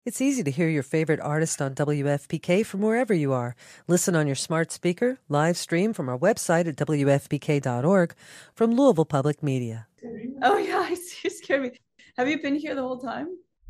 It's easy to hear your favorite artist on WFPK from wherever you are. Listen on your smart speaker, live stream from our website at WFPK.org from Louisville Public Media. Oh, yeah, you scared me. Have you been here the whole time?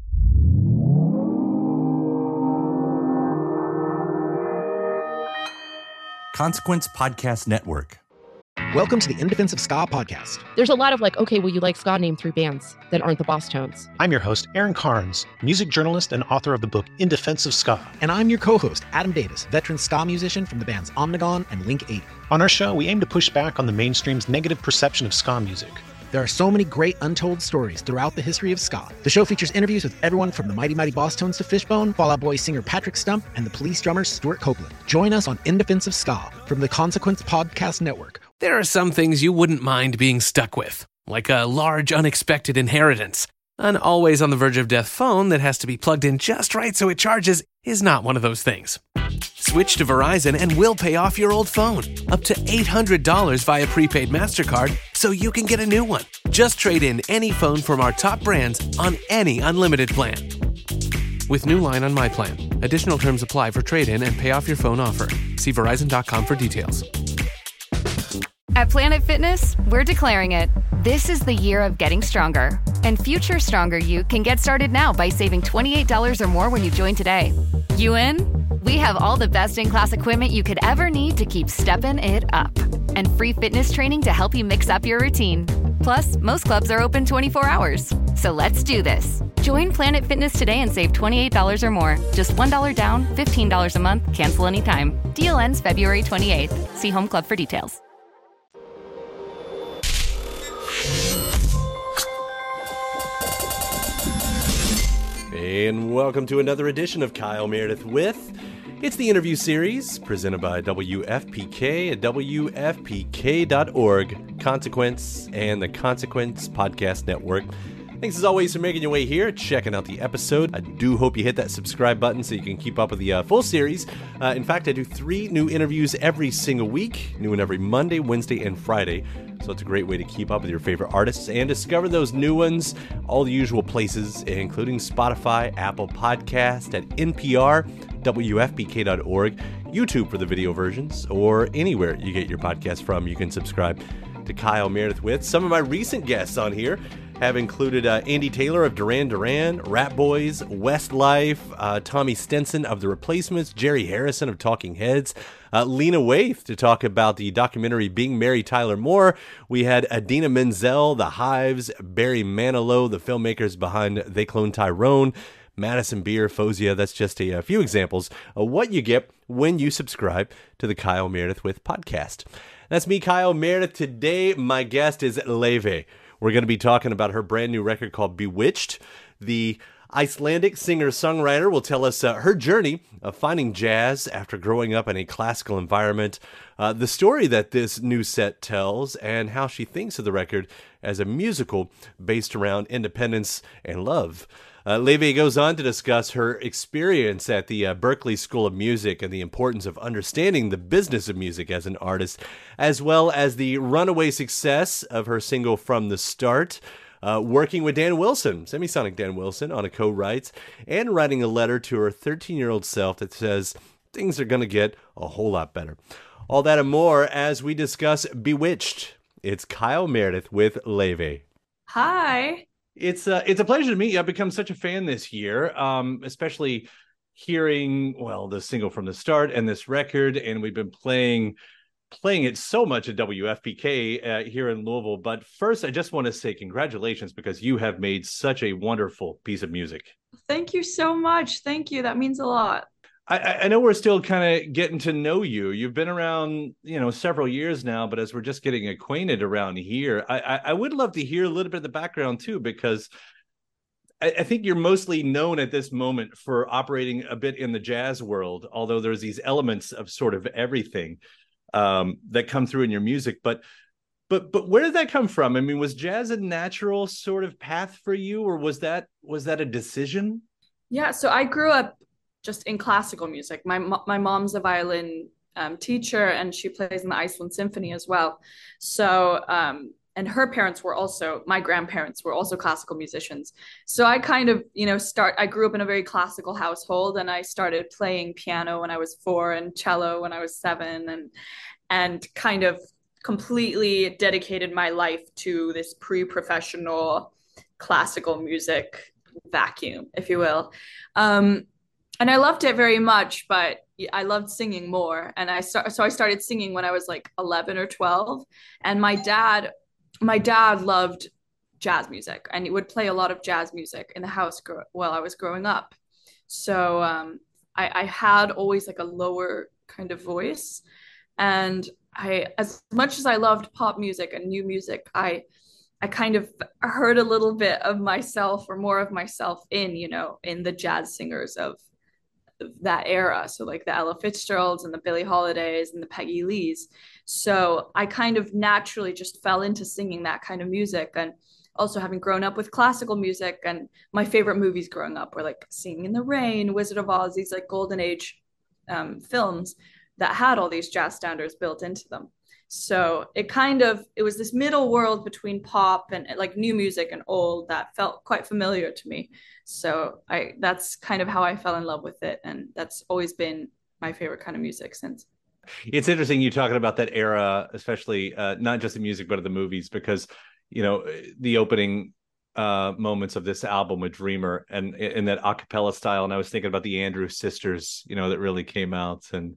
Consequence Podcast Network. Welcome to the In Defense of Ska podcast. There's a lot of like, okay, well, you like ska, name 3 bands that aren't the Bosstones. I'm your host, Aaron Carnes, music journalist and author of the book In Defense of Ska. And I'm your co-host, Adam Davis, veteran ska musician from the bands Omnigone and Link 80. On our show, we aim to push back on the mainstream's negative perception of ska music. There are so many great untold stories throughout the history of ska. The show features interviews with everyone from the Mighty Mighty Bosstones to Fishbone, Fall Out Boy singer Patrick Stump, and the Police drummer Stuart Copeland. Join us on In Defense of Ska from the Consequence Podcast Network. There are some things you wouldn't mind being stuck with, like a large unexpected inheritance. An always on the verge of death phone that has to be plugged in just right so it charges is not one of those things. Switch to Verizon and we'll pay off your old phone, up to $800 via prepaid MasterCard, so you can get a new one. Just trade in any phone from our top brands on any unlimited plan. With new line on My Plan. Additional terms apply for trade-in and pay off your phone offer. See Verizon.com for details. At Planet Fitness, we're declaring it. This is the year of getting stronger. And future stronger you can get started now by saving $28 or more when you join today. You in? We have all the best-in-class equipment you could ever need to keep stepping it up. And free fitness training to help you mix up your routine. Plus, most clubs are open 24 hours. So let's do this. Join Planet Fitness today and save $28 or more. Just $1 down, $15 a month, cancel anytime. Deal ends February 28th. See Home Club for details. And welcome to another edition of Kyle Meredith With. It's the interview series presented by WFPK at WFPK.org, Consequence, and the Consequence Podcast Network. Thanks as always for making your way here, checking out the episode. I do hope you hit that subscribe button so you can keep up with the full series. In fact, I do 3 new interviews every single week, new one every Monday, Wednesday, and Friday. So it's a great way to keep up with your favorite artists and discover those new ones, all the usual places, including Spotify, Apple Podcast, at NPR, WFPK.org, YouTube for the video versions, or anywhere you get your podcast from. You can subscribe to Kyle Meredith With. Some of my recent guests on here have included Andy Taylor of Duran Duran, Rat Boys, Westlife, Tommy Stinson of The Replacements, Jerry Harrison of Talking Heads, Lena Waithe to talk about the documentary Being Mary Tyler Moore. We had Idina Menzel, The Hives, Barry Manilow, the filmmakers behind They Clone Tyrone, Madison Beer, Fozia. That's just a few examples of what you get when you subscribe to the Kyle Meredith With podcast. That's me, Kyle Meredith. Today, my guest is Laufey. We're going to be talking about her brand new record called Bewitched. The Icelandic singer-songwriter will tell us her journey of finding jazz after growing up in a classical environment, the story that this new set tells, and how she thinks of the record as a musical based around independence and love. Laufey goes on to discuss her experience at the Berklee School of Music and the importance of understanding the business of music as an artist, as well as the runaway success of her single From the Start, working with Dan Wilson, Semisonic Dan Wilson, on a co-writes, and writing a letter to her 13-year-old self that says things are going to get a whole lot better. All that and more as we discuss Bewitched. It's Kyle Meredith with Laufey. Hi. It's a pleasure to meet you. I've become such a fan this year, especially hearing, the single From the Start and this record, and we've been playing it so much at WFPK here in Louisville. But first, I just want to say congratulations because you have made such a wonderful piece of music. Thank you so much. Thank you. That means a lot. I know we're still kind of getting to know you. You've been around, several years now, but as we're just getting acquainted around here, I would love to hear a little bit of the background too, because I think you're mostly known at this moment for operating a bit in the jazz world, although there's these elements of sort of everything that come through in your music. But where did that come from? I mean, was jazz a natural sort of path for you, or was that a decision? Yeah, so I grew up just in classical music. My mom's a violin teacher, and she plays in the Iceland Symphony as well. So and her parents were also, my grandparents were also classical musicians. So I kind of, I grew up in a very classical household, and I started playing piano when I was 4 and cello when I was 7, and kind of completely dedicated my life to this pre-professional classical music vacuum, if you will. And I loved it very much, but I loved singing more. And I started singing when I was like 11 or 12. And my dad loved jazz music, and he would play a lot of jazz music in the house while I was growing up. So I had always like a lower kind of voice. And as much as I loved pop music and new music, I kind of heard a little bit of myself, or more of myself, in the jazz singers of that era. So like the Ella Fitzgeralds and the Billie Holidays and the Peggy Lees. So I kind of naturally just fell into singing that kind of music. And also, having grown up with classical music, and my favorite movies growing up were like Singing in the Rain, Wizard of Oz, these like golden age films that had all these jazz standards built into them. So it was this middle world between pop and like new music and old that felt quite familiar to me. So that's kind of how I fell in love with it. And that's always been my favorite kind of music since. It's interesting you talking about that era, especially not just the music, but of the movies, because, the opening moments of this album with Dreamer and in that a cappella style. And I was thinking about the Andrews Sisters, that really came out. And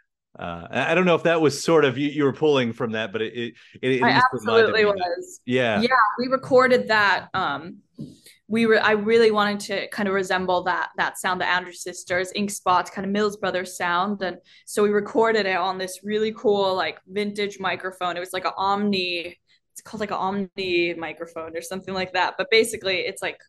I don't know if that was sort of you were pulling from that, but it I absolutely was. Yeah, we recorded that. I really wanted to kind of resemble that sound, the Andrews Sisters, Ink Spots, kind of Mills Brothers sound, and so we recorded it on this really cool like vintage microphone. It was like an Omni. It's called like an Omni microphone or something like that. But basically, it's like,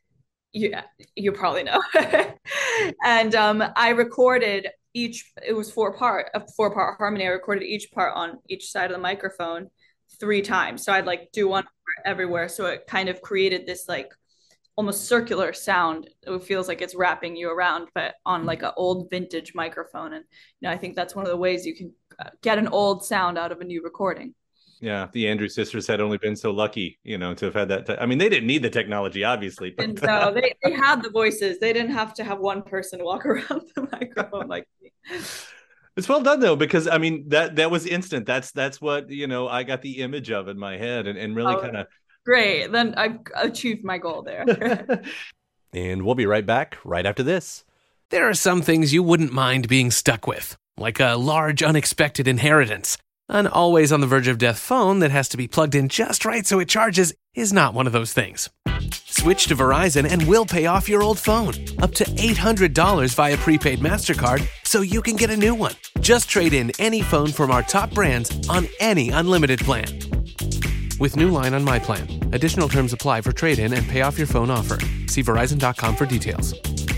you probably know. And I recorded it was a 4-part harmony. I recorded each part on each side of the microphone 3 times. So I'd like do one part everywhere. So it kind of created this like almost circular sound. It feels like it's wrapping you around, but on like an old vintage microphone. And I think that's one of the ways you can get an old sound out of a new recording. Yeah, the Andrews Sisters had only been so lucky, to have had that. I mean, they didn't need the technology, obviously. But... And no, they had the voices. They didn't have to have one person walk around the microphone like me. It's well done though, because I mean that was instant. That's what I got the image of in my head, and really kind of great. Then I've achieved my goal there. And we'll be right back right after this. There are some things you wouldn't mind being stuck with, like a large unexpected inheritance. An always on the verge of death phone that has to be plugged in just right so it charges is not one of those things. Switch to Verizon and we'll pay off your old phone. Up to $800 via prepaid MasterCard so you can get a new one. Just trade in any phone from our top brands on any unlimited plan. With new line on My Plan. Additional terms apply for trade-in and pay off your phone offer. See Verizon.com for details.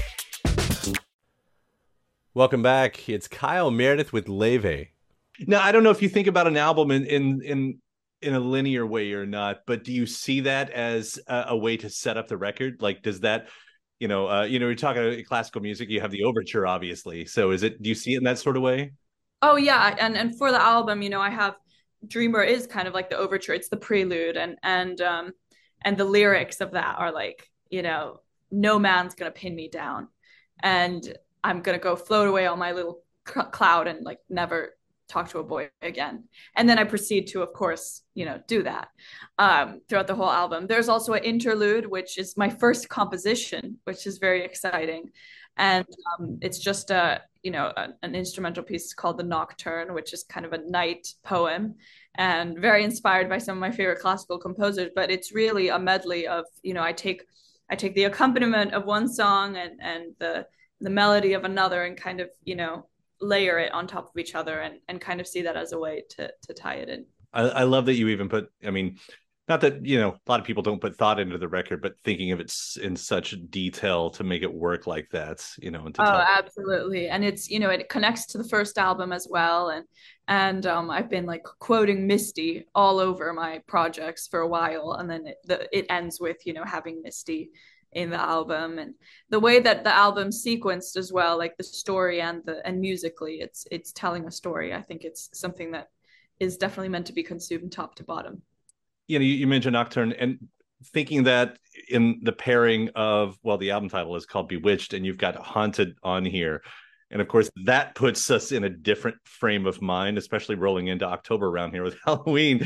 Welcome back. It's Kyle Meredith with Leve. Now, I don't know if you think about an album in a linear way or not, but do you see that as a way to set up the record? Like, does that, you're talking classical music, you have the overture, obviously. So do you see it in that sort of way? Oh, yeah. And for the album, I have Dreamer is kind of like the overture. It's the prelude, and the lyrics of that are like, no man's going to pin me down. And I'm going to go float away on my little cloud and like never talk to a boy again. And then I proceed to, of course, do that throughout the whole album. There's also an interlude, which is my first composition, which is very exciting. And it's just an instrumental piece called The Nocturne, which is kind of a night poem and very inspired by some of my favorite classical composers. But it's really a medley of, I take the accompaniment of one song and the melody of another and kind of, layer it on top of each other and kind of see that as a way to tie it in. I love that you even put, not that, a lot of people don't put thought into the record, but thinking of it in such detail to make it work like that, and to absolutely. And it's, it connects to the first album as well. And I've been like quoting Misty all over my projects for a while. And then it ends with, having Misty in the album, and the way that the album's sequenced as well, like the story and musically, it's telling a story. I think it's something that is definitely meant to be consumed top to bottom. you mentioned Nocturne, and thinking that in the pairing of, well, the album title is called Bewitched, and you've got Haunted on here. And of course, that puts us in a different frame of mind, especially rolling into October around here with Halloween.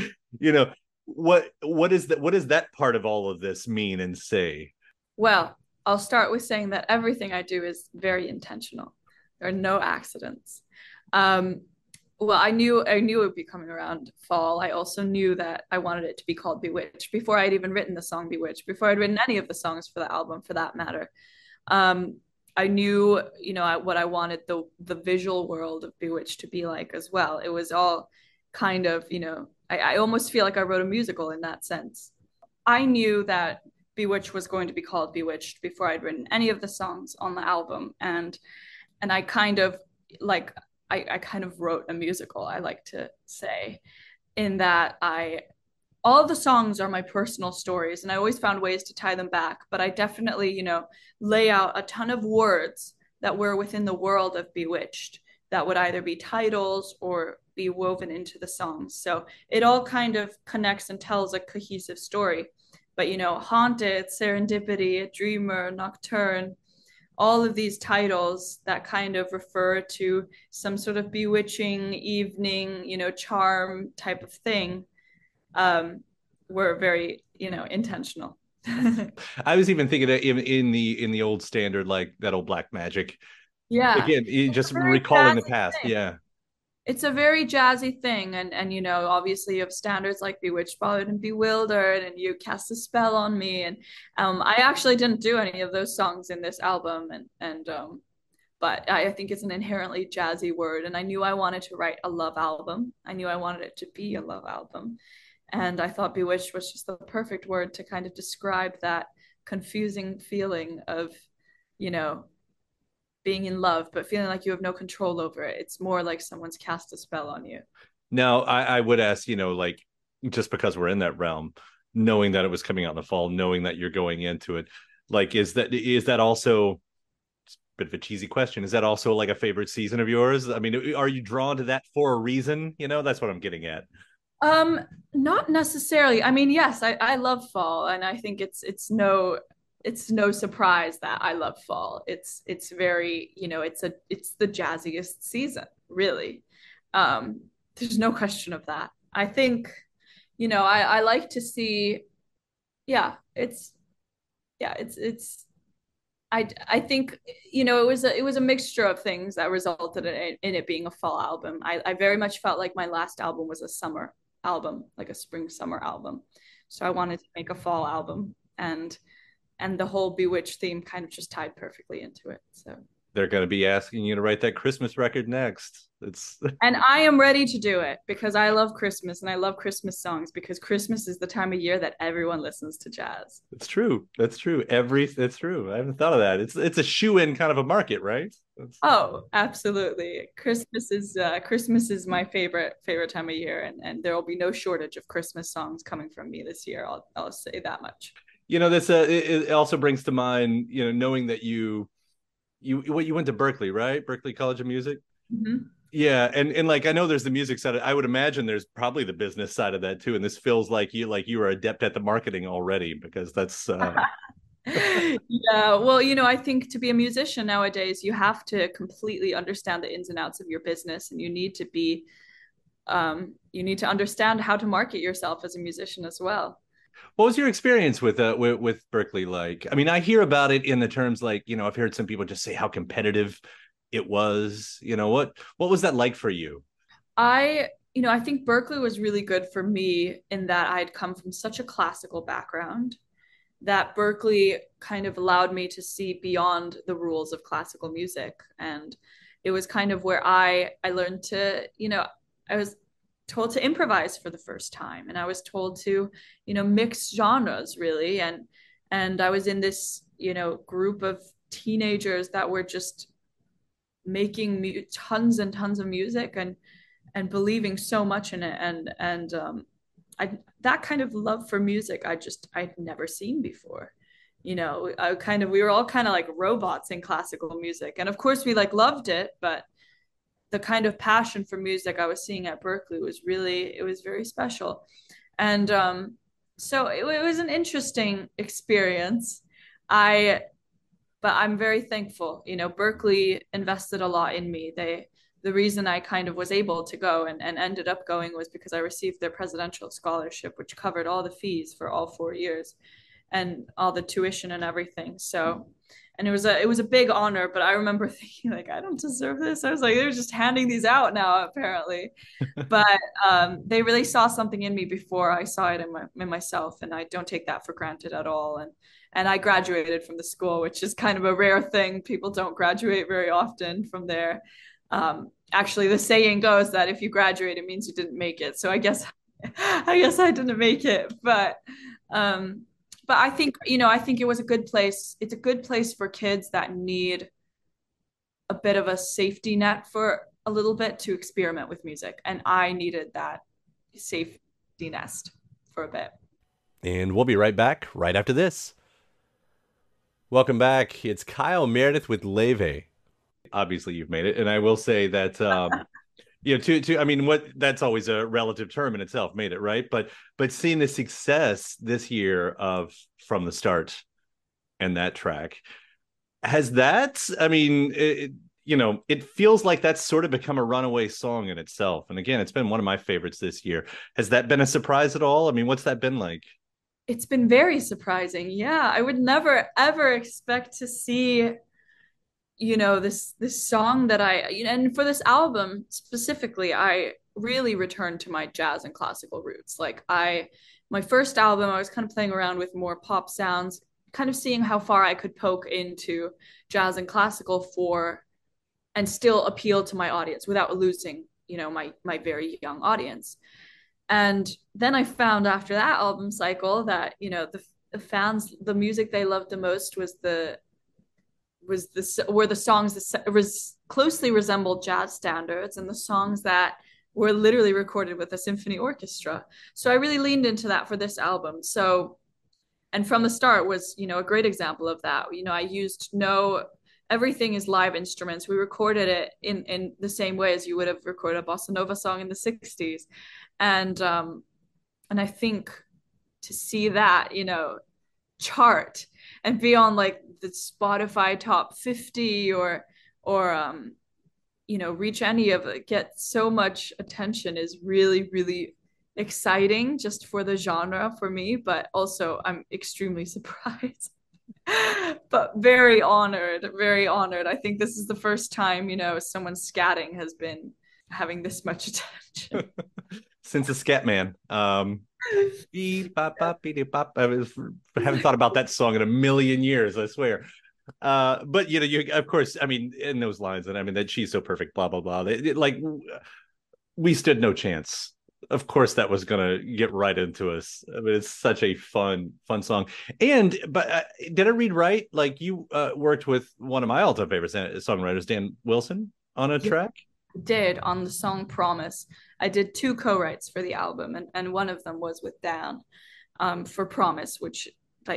What does that part of all of this mean and say? Well, I'll start with saying that everything I do is very intentional. There are no accidents. Well, I knew it would be coming around fall. I also knew that I wanted it to be called Bewitched before I'd even written the song Bewitched, before I'd written any of the songs for the album, for that matter. I knew, what I wanted the visual world of Bewitched to be like as well. It was all kind of, I almost feel like I wrote a musical in that sense. I knew that Bewitched was going to be called Bewitched before I'd written any of the songs on the album, and I kind of like. I kind of wrote a musical, I like to say, in that all of the songs are my personal stories, and I always found ways to tie them back. But I definitely, lay out a ton of words that were within the world of Bewitched that would either be titles or be woven into the songs. So it all kind of connects and tells a cohesive story. But, Haunted, Serendipity, Dreamer, Nocturne, all of these titles that kind of refer to some sort of bewitching evening, charm type of thing, were very, intentional. I was even thinking that in the old standard, like that old Black Magic. Yeah. Again, just recalling the past. Thing. Yeah. It's a very jazzy thing, and obviously you have standards like Bewitched, Bothered, and Bewildered, and You Cast a Spell on Me, and I actually didn't do any of those songs in this album, but I think it's an inherently jazzy word, and I knew I wanted to write a love album. I knew I wanted it to be a love album, and I thought Bewitched was just the perfect word to kind of describe that confusing feeling of, being in love, but feeling like you have no control over it. It's more like someone's cast a spell on you. Now, I would ask, like, just because we're in that realm, knowing that it was coming out in the fall, knowing that you're going into it, like, is that also, it's a bit of a cheesy question, is that also like a favorite season of yours? I mean, are you drawn to that for a reason? That's what I'm getting at. Not necessarily. I mean, yes, I love fall, and I think it's no surprise that I love fall. It's very, it's the jazziest season, really. There's no question of that. I think, I like to see, I think, it was a mixture of things that resulted in it being a fall album. I very much felt like my last album was a summer album, like a spring summer album. So I wanted to make a fall album, and the whole Bewitched theme kind of just tied perfectly into it. So they're going to be asking you to write that Christmas record next. And I am ready to do it because I love Christmas, and I love Christmas songs, because Christmas is the time of year that everyone listens to jazz. It's true. That's true. It's true. I haven't thought of that. It's a shoe-in kind of a market, right? Oh, absolutely. Christmas is my favorite time of year, and there will be no shortage of Christmas songs coming from me this year. I'll say that much. This it also brings to mind, knowing that you went to Berklee, right? Berklee College of Music. Mm-hmm. Yeah, and like, I know there's the music side. I would imagine there's probably the business side of that too. And this feels like you were adept at the marketing already, because that's. Yeah, well, I think to be a musician nowadays, you have to completely understand the ins and outs of your business, and you need to understand how to market yourself as a musician as well. What was your experience with Berklee like? I mean, I hear about it in the terms like, I've heard some people just say how competitive it was. What was that like for you? I think Berklee was really good for me in that I had come from such a classical background that Berklee kind of allowed me to see beyond the rules of classical music. And it was kind of where I learned to, I was told to improvise for the first time, and I was told to mix genres, really, and I was in this group of teenagers that were just making tons and tons of music and believing so much in it, and that kind of love for music I'd never seen before. We were all kind of like robots in classical music, and of course we loved it, but the kind of passion for music I was seeing at Berklee was very special. And So it was an interesting experience. But I'm very thankful. Berkeley invested a lot in me. The reason I kind of was able to go and ended up going was because I received their presidential scholarship, which covered all the fees for all 4 years and all the tuition and everything. So, and it was a big honor, but I remember thinking like, I don't deserve this. I was like, they're just handing these out now, apparently. But they really saw something in me before I saw it in myself, and I don't take that for granted at all. And I graduated from the school, which is kind of a rare thing. People don't graduate very often from there. Actually, the saying goes that if you graduate, it means you didn't make it. So I guess I didn't make it, but I think it was a good place. It's a good place for kids that need a bit of a safety net for a little bit to experiment with music, and I needed that safety nest for a bit. And we'll be right back right after this. Welcome back. It's Kyle Meredith with Leve. Obviously, you've made it, and I will say that I mean, that's always a relative term in itself. Made it, right? But seeing the success this year of From the Start and that track, has that? I mean, it feels like that's sort of become a runaway song in itself. And again, it's been one of my favorites this year. Has that been a surprise at all? I mean, what's that been like? It's been very surprising. Yeah, I would never ever expect to see, this song that and for this album specifically, I really returned to my jazz and classical roots. Like my first album, I was kind of playing around with more pop sounds, kind of seeing how far I could poke into jazz and classical and still appeal to my audience without losing, my very young audience. And then I found after that album cycle that, the fans, the music they loved the most were the songs that closely resembled jazz standards and the songs that were literally recorded with a symphony orchestra. So I really leaned into that for this album. So, and From the Start was, a great example of that. I used everything is live instruments. We recorded it in the same way as you would have recorded a bossa nova song in the 60s. And I think to see that, chart and be on like the Spotify top 50 or reach any of it, get so much attention is really, really exciting just for the genre for me, but also I'm extremely surprised. But very honored. I think this is the first time, someone scatting has been having this much attention. Since a scat man. I haven't thought about that song in a million years, I swear. But you of course, I mean, in those lines, and I mean that she's so perfect, blah blah blah. We stood no chance. Of course, that was gonna get right into us. I mean, it's such a fun song. But did I read right? Like you worked with one of my all-time favorite songwriters, Dan Wilson, on a track. Did on the song Promise. I did 2 co-writes for the album, and one of them was with Dan for Promise, which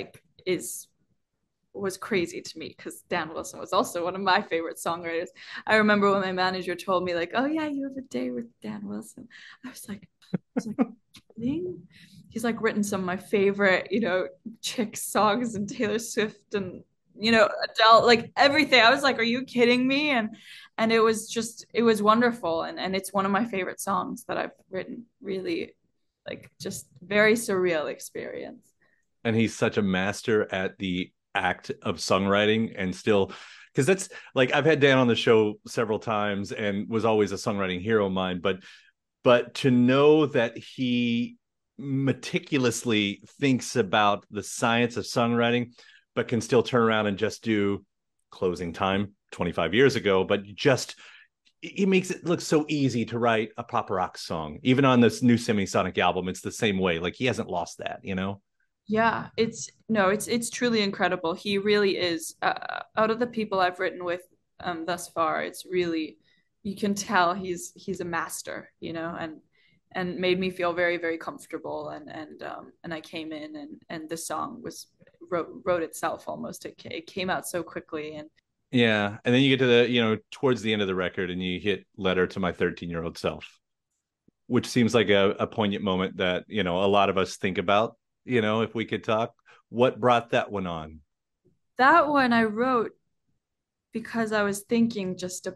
was crazy to me because Dan Wilson was also one of my favorite songwriters. I remember when my manager told me like, oh yeah, you have a day with Dan Wilson. I was like kidding? He's like written some of my favorite, chick songs and Taylor Swift and Adele, like everything. I was like, are you kidding me? And it was wonderful. And it's one of my favorite songs that I've written. Really, like, just very surreal experience. And he's such a master at the act of songwriting, and still, because that's like, I've had Dan on the show several times and was always a songwriting hero of mine, but to know that he meticulously thinks about the science of songwriting, but can still turn around and just do Closing Time 25 years ago, but just he makes it look so easy to write a pop rock song. Even on this new Semisonic album, it's the same way. Like he hasn't lost that, Yeah, it's truly incredible. He really is. Out of the people I've written with thus far, it's really, you can tell he's a master, and made me feel very, very comfortable. And I came in and the song wrote itself almost. It came out so quickly. And yeah, and then you get to the towards the end of the record, and you hit Letter to My 13-Year-Old Self, which seems like a poignant moment that a lot of us think about if we could talk, what brought that one on? That one I wrote because I was thinking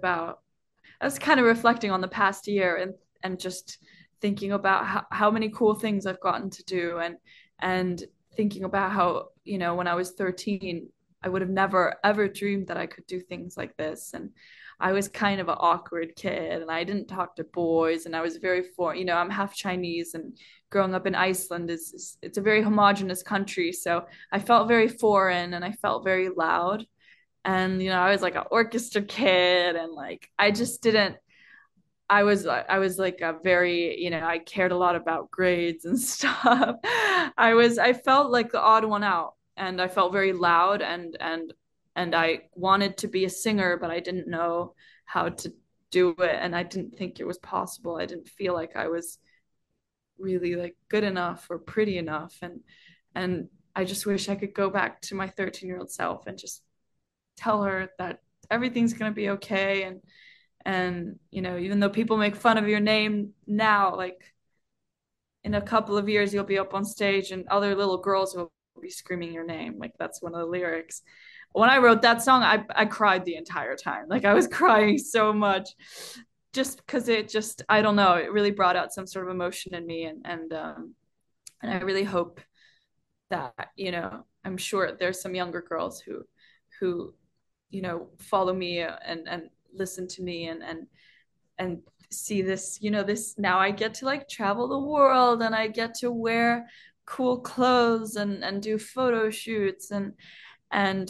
I was kind of reflecting on the past year and just thinking about how many cool things I've gotten to do and thinking about how, when I was 13, I would have never ever dreamed that I could do things like this. And I was kind of an awkward kid and I didn't talk to boys and I was very foreign. I'm half Chinese and growing up in Iceland it's a very homogenous country. So I felt very foreign and I felt very loud. And, I was like an orchestra kid and like I just didn't I was like a very, I cared a lot about grades and stuff. I felt like the odd one out and I felt very loud and I wanted to be a singer, but I didn't know how to do it and I didn't think it was possible. I didn't feel like I was really like good enough or pretty enough and I just wish I could go back to my 13-year-old self and just tell her that everything's going to be okay and even though people make fun of your name now, like in a couple of years you'll be up on stage and other little girls will be screaming your name. Like that's one of the lyrics. When I wrote that song, I cried the entire time. Like I was crying so much just because I don't know, it really brought out some sort of emotion in me and I really hope that I'm sure there's some younger girls who follow me and listen to me and see this, this now I get to like travel the world and I get to wear cool clothes and do photo shoots and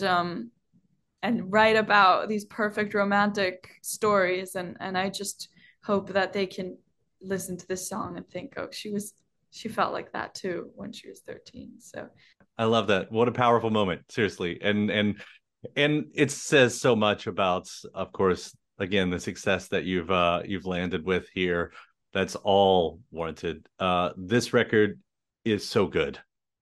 write about these perfect romantic stories and I just hope that they can listen to this song and think, oh, she felt like that too when she was 13. So I love that. What a powerful moment, seriously. And it says so much about, of course, again, the success that you've landed with here. That's all warranted. This record is so good.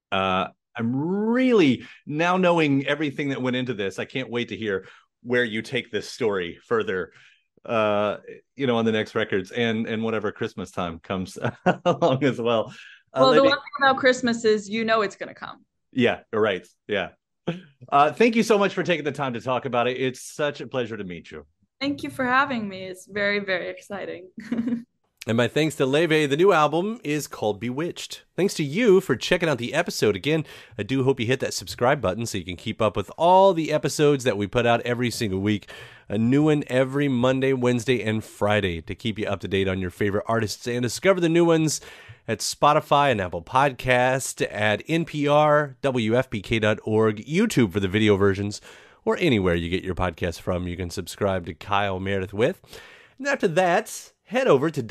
I'm really now knowing everything that went into this. I can't wait to hear where you take this story further. On the next records and whatever Christmas time comes along as well. Well, the one thing about Christmas is it's going to come. Yeah, right. Yeah. Thank you so much for taking the time to talk about it. It's such a pleasure to meet you. Thank you for having me. It's very, very exciting. And my thanks to Leve. The new album is called Bewitched. Thanks to you for checking out the episode. Again, I do hope you hit that subscribe button so you can keep up with all the episodes that we put out every single week. A new one every Monday, Wednesday, and Friday to keep you up to date on your favorite artists and discover the new ones at Spotify and Apple Podcasts, at NPR, WFPK.org, YouTube for the video versions, or anywhere you get your podcast from. You can subscribe to Kyle Meredith with. And after that, head over to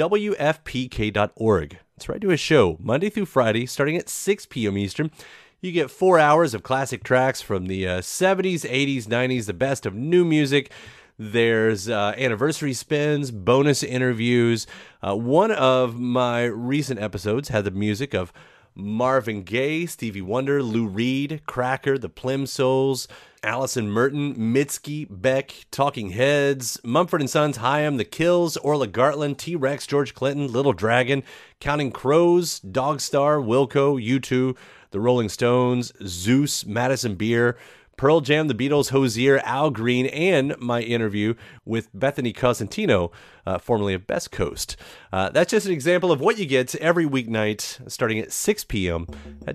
WFPK.org. That's where I do a show Monday through Friday starting at 6 p.m. Eastern. You get 4 hours of classic tracks from the 70s, 80s, 90s, the best of new music. There's anniversary spins, bonus interviews. One of my recent episodes had the music of Marvin Gaye, Stevie Wonder, Lou Reed, Cracker, the Plimsouls, Allison Merton, Mitski, Beck, Talking Heads, Mumford & Sons, Haim, The Kills, Orla Gartland, T-Rex, George Clinton, Little Dragon, Counting Crows, Dogstar, Wilco, U2, The Rolling Stones, Zeus, Madison Beer, Pearl Jam, The Beatles, Hozier, Al Green, and my interview with Bethany Cosentino, formerly of Best Coast. That's just an example of what you get every weeknight starting at 6 p.m. at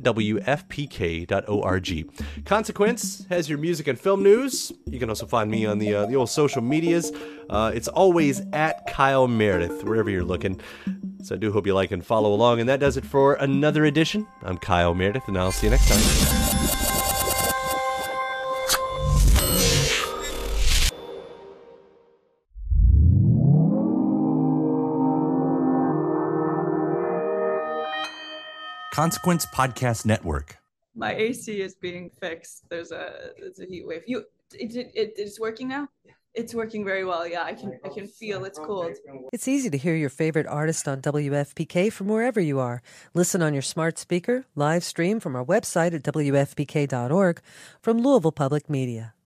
WFPK.org. Consequence has your music and film news. You can also find me on the old social medias. It's always at Kyle Meredith, wherever you're looking. So I do hope you like and follow along. And that does it for another edition. I'm Kyle Meredith, and I'll see you next time. Consequence Podcast Network. My AC is being fixed. There's a heat wave. It's working now? It's working very well. Yeah, I can feel it's cold. It's easy to hear your favorite artist on WFPK from wherever you are. Listen on your smart speaker, live stream from our website at WFPK.org, from Louisville Public Media.